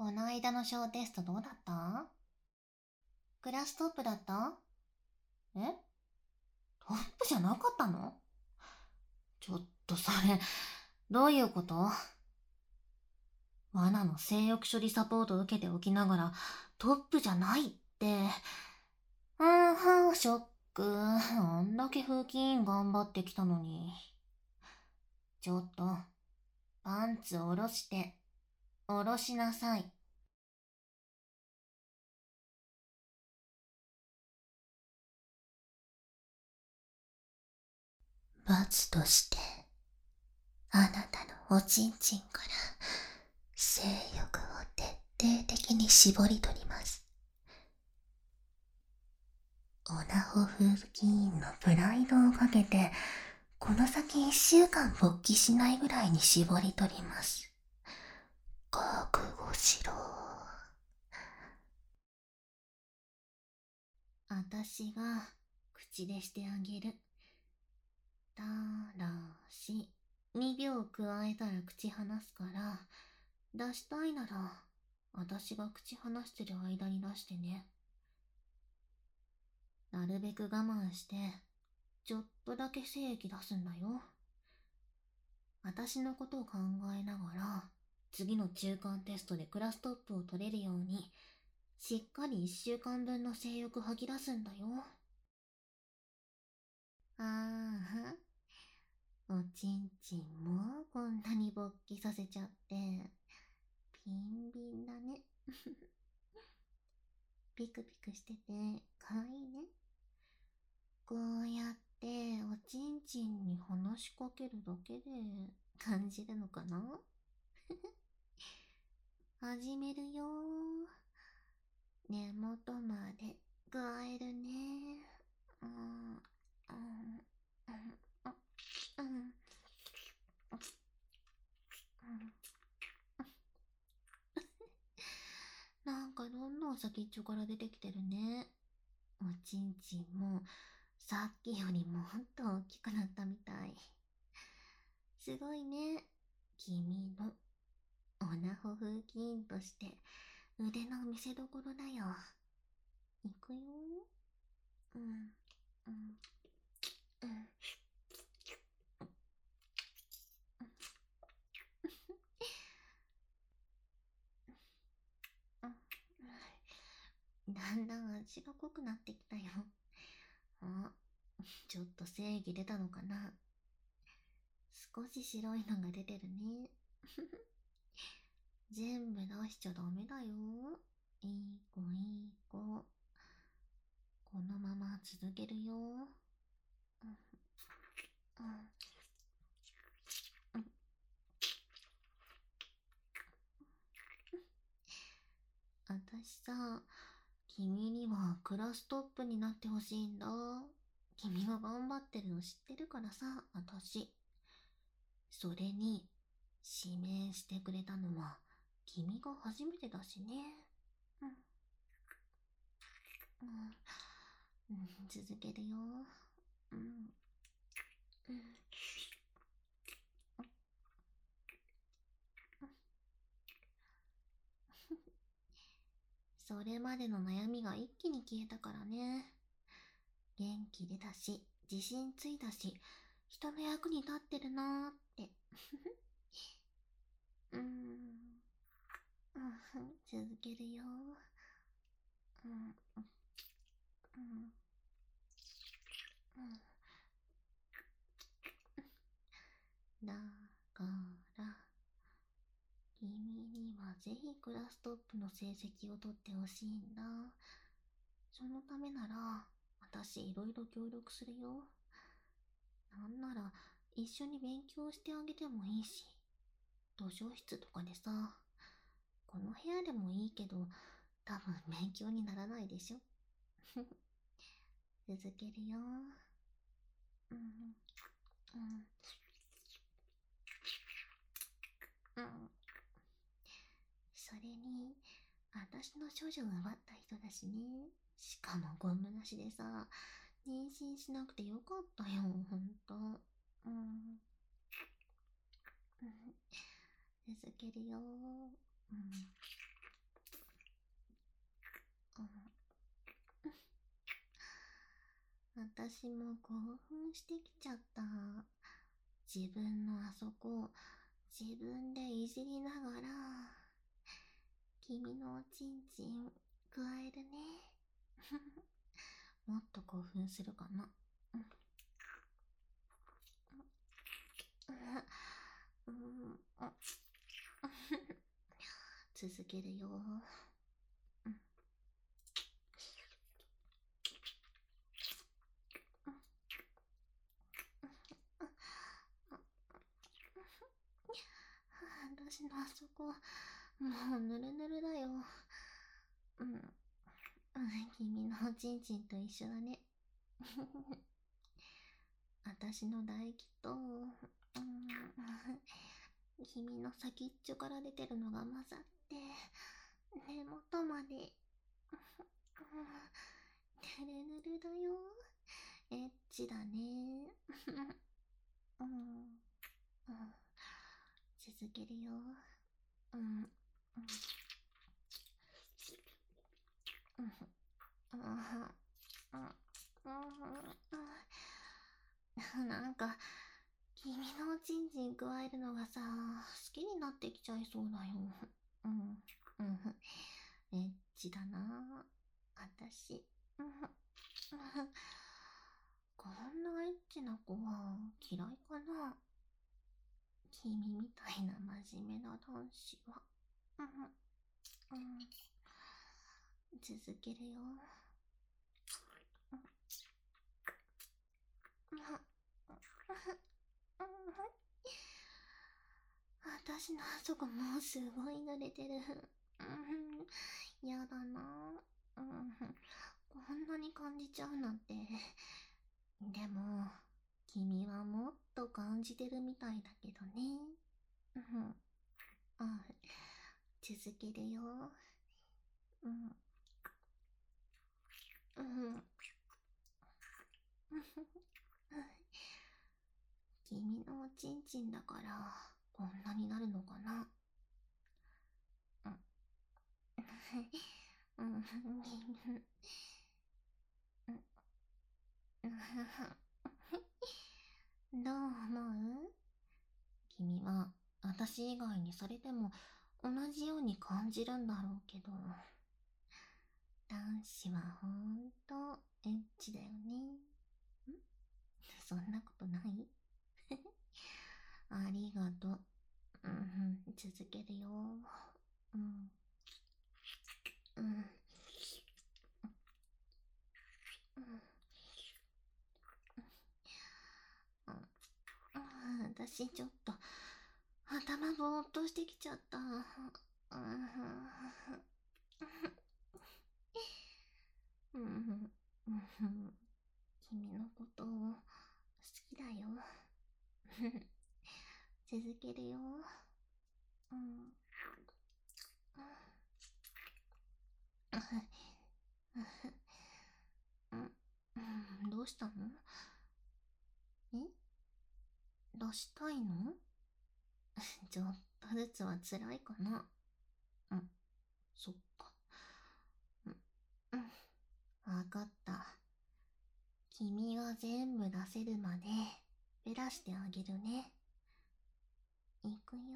この間の小テストどうだった？クラストップだった？え、トップじゃなかったの？ちょっとそれ、どういうこと？罠の性欲処理サポート受けておきながらトップじゃないって。ショック。あんだけ風紀委員頑張ってきたのに。ちょっと、パンツ下ろして、下ろしなさい。罰として、あなたのおちんちんから性欲を徹底的に絞り取ります。オナホ風紀委員のプライドをかけて、この先1週間勃起しないぐらいに絞り取ります。覚悟しろ。あたしが口でしてあげる。たらし、2秒加えたら口離すから、出したいなら、あたしが口離してる間に出してね。なるべく我慢して、ちょっとだけ精液出すんだよ。私のことを考えながら、次の中間テストでクラストップを取れるように、しっかり1週間分の性欲吐き出すんだよ。ああ、おちんちんもこんなに勃起させちゃって、ピンビンだね。ピクピクしてて、かわいいね。こうやっておちんちんに話しかけるだけで感じるのかな？始めるよ。根元まで加えるね。うん、うん、うん、うん、うん、なんかどんどん先っちょから出てきてるね。おちんちんもさっきよりもっと大きくなったみたい。すごいね。君のオナホ風紀委員として腕の見せ所だよ。いくよ。うん、うん、うん。だんだん味が濃くなってきたよ。あ、ちょっと正義出たのかな。少し白いのが出てるね。全部出しちゃダメだよ。いい子いい子。このまま続けるよ。うん、うん、うん。あたしさ、君にはクラストップになってほしいんだ。君が頑張ってるの知ってるからさ、あたし。それに、指名してくれたのは、君が初めてだしね。うん、うん、うん、続けるよ。うん、うん、それまでの悩みが一気に消えたからね。元気出たし、自信ついたし、人の役に立ってるなーって。うーん、うん、続けるよ。うん、うん、うん、うん。だから、君にはぜひクラストップの成績を取ってほしいんだ。そのためなら、私いろいろ協力するよ。なんなら、一緒に勉強してあげてもいいし、図書室とかでさ、この部屋でもいいけど、多分勉強にならないでしょ。続けるよ。うん、うん、うん。それに、私の処女を奪った人だしね。しかもゴムなしでさ、妊娠しなくてよかったよ、ほんと。うん、うん。続けるよ。うん、 私も興奮してきちゃった。自分のあそこ、自分でいじりながら、君のおちんちん、加えるね。もっと興奮するかな。続けるよ。私のあそこ、もうぬるぬるだよ。君のおちんちんと一緒だね。私の唾液と、君の先っちょから出てるのが混ざって、根元まで、ぬるぬるだよ。エッチだね。続けるよ。なんか、君のおちんちん加えるのがさ、好きになってきちゃいそうだよ。エッチだなあたし。こんなエッチな子は嫌いかな。君みたいな真面目な男子は。続けるよ。私のあそこもうすごい濡れてる。やだな。こんなに感じちゃうなんて。でも、君はもっと感じてるみたいだけどね。続けるよ。君のおちんちんだからこんなになるのかな。どう思う？君は私以外にされても同じように感じるんだろうけど、男子はほんとエッチだよね。そんなことない？ありがとう。続けるよ。私ちょっと頭ぼーっとしてきちゃった。君のこと好きだよ。続けるよ。どうしたの？え？出したいの？ちょっとずつは辛いかな。そっか。わかった。君が全部出せるまで、べらしてあげるね。いくよ。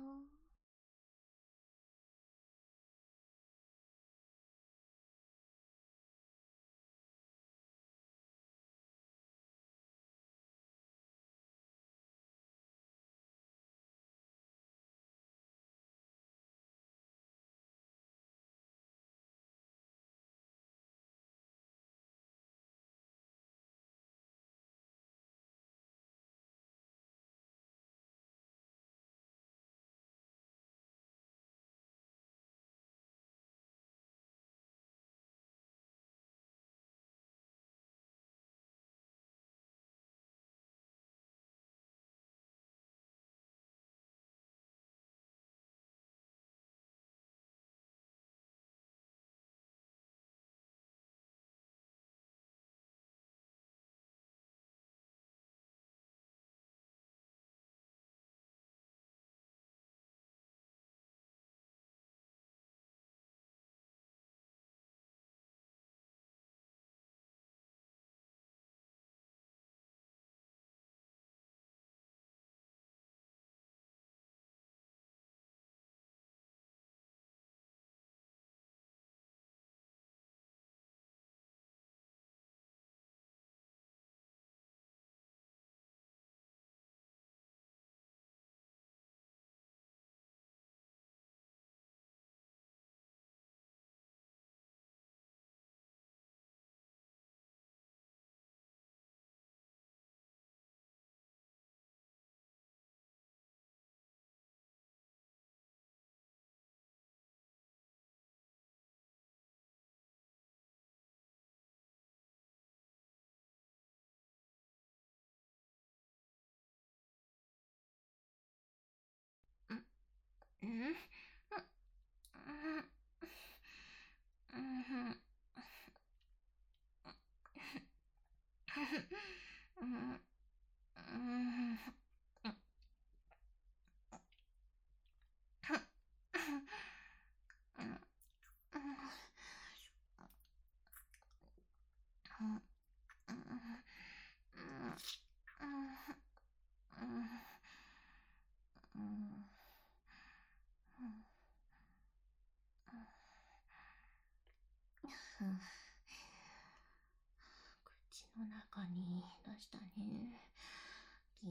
口の中に出したね。君、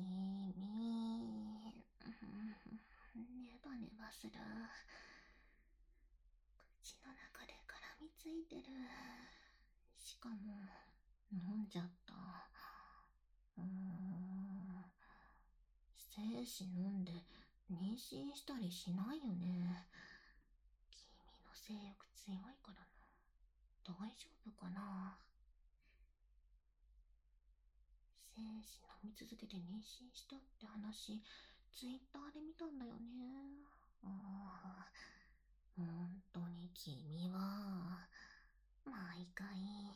ネバネバする。口の中で絡みついてる。しかも、飲んじゃった。精子飲んで妊娠したりしないよね。君の性欲強いからな。大丈夫かな。精子飲み続けて妊娠したって話、ツイッターで見たんだよね。本当に君は、毎回。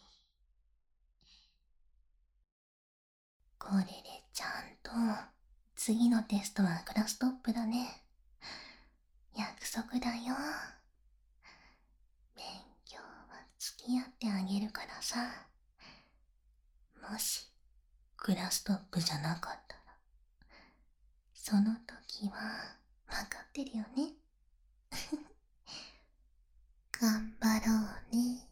これでちゃんと、次のテストはクラストップだね。約束だよ。勉強は付き合ってあげるからさ。もし、クラストップじゃなかったら、その時は、わかってるよね。頑張ろうね。